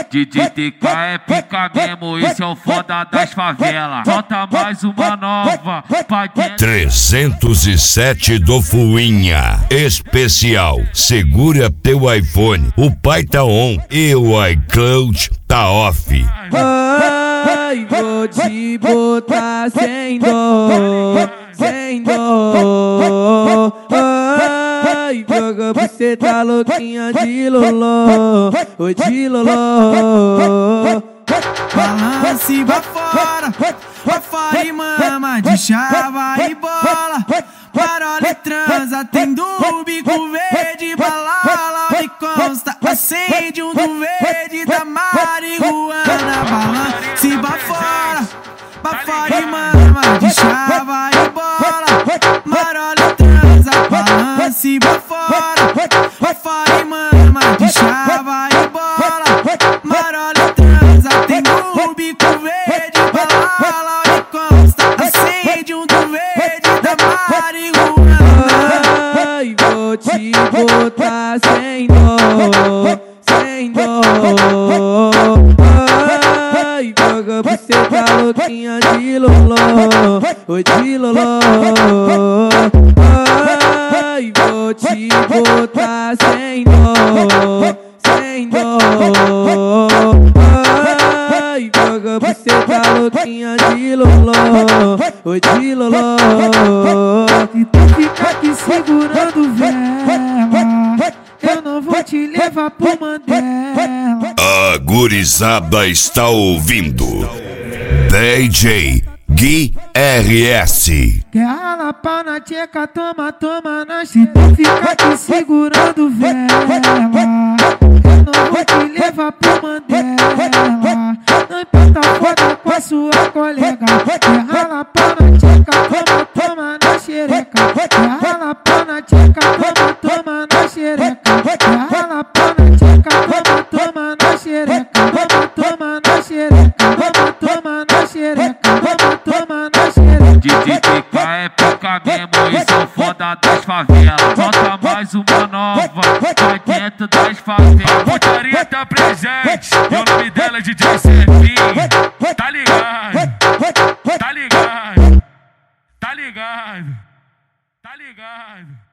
DJ TK é pica mesmo, esse é o foda das favelas. Solta mais uma nova pra dentro. 307 do Fuinha especial. Segura teu iPhone, o pai tá on e o iCloud tá off. Ai, vou te botar sem dó, sem dó. Ai, joga você tá louquinha de loló, oi de loló. Balance vai fora e mama de chava e bola. Parola e transa, tem do bico verde, balala me consta, acende um do verde da marihuana. Balance vai fora e mama de chava e bola. Parola e transa, balance vai fora e mama de chava e bola. Parola e transa, tem do bico verde, balala me consta, acende um do verde da marihuana. Ai, vou te botar sem dó, sem dó. Ai, joga você tá louquinha de loló, oi de loló. Ai, vou te botar sem dó, sem dó. Ai, joga você tá louquinha de loló, oi de loló. Se tu ficar aqui segurando vela, eu não vou te levar pro Mandela. A gurizada está ouvindo DJ Gui RS. Quer ralar pau na tcheca, toma, toma nós. Se tu ficar aqui segurando vela, eu não vou te levar pro Mandela. Não importa a foda com a sua colega. Quer ralar pau na tcheca, toma, toma na xereca. Quer ralar pau na tcheca, toma, toma na xereca. Quer ralar pau na tcheca, toma, toma na xereca. Toma, toma na xereca. Toma, toma na xereca. Toma, toma na xereca. DJ TK é pica mesmo, esse é o foda das favelas. Solta mais uma nova pra dentro das favelas. Putaria tá presente e o nome dela é DJ Servinho. Tá ligado? Tá ligado? Tá ligado? Tá ligado?